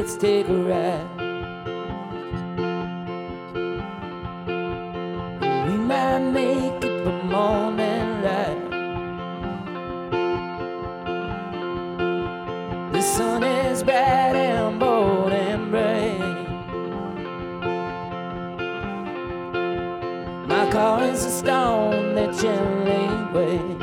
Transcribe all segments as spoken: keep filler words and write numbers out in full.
let's take a ride. We might make it for morning light. The sun is bright and bold and bright. My car is a stone that gently waits.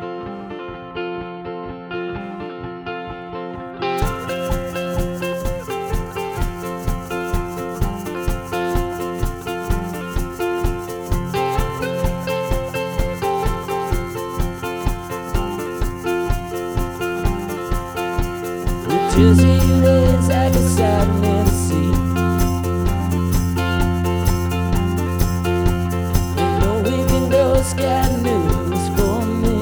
Just you lays like a satin in the sea. You know we've ghosts got news for me.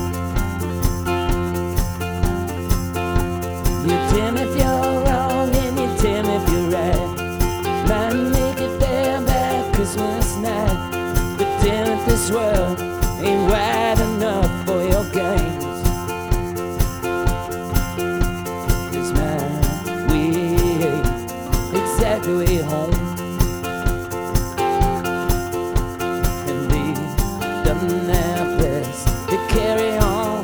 You tell me if you're wrong and you tell me if you're right. Might make it there by Christmas night. But damn if this world ain't wide enough for your games. The way home, and they've done their best to carry on.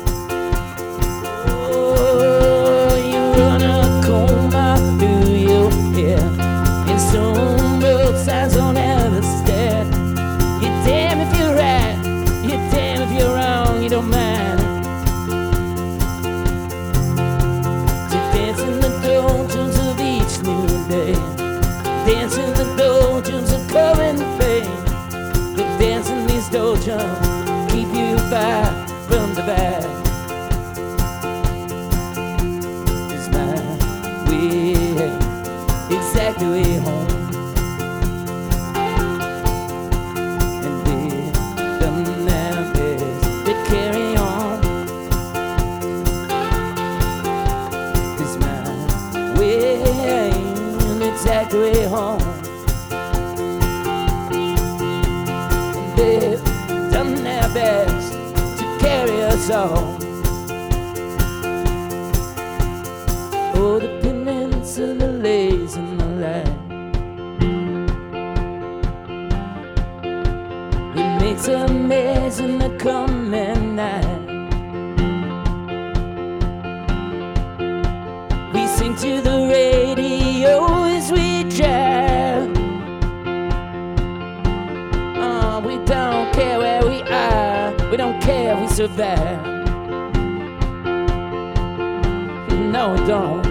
Oh, you run a comb out through your hair, and some road signs on every step. You damn if you're right, you damn if you're wrong, you don't mind. To dance in the doldrums of each new day. Dance in the doldrums of current pain. The dance in these doldrums keep you far from the back. It's my way, exactly way home. And they've done their best to carry on. It's my way, exactly way home. And they've done their best to carry us all. Oh, the peninsula lays in the light. It makes a mess in the coming night. We sing to the radio as we drive. Oh, we don't care where we are, we don't care, we survive. No, we don't.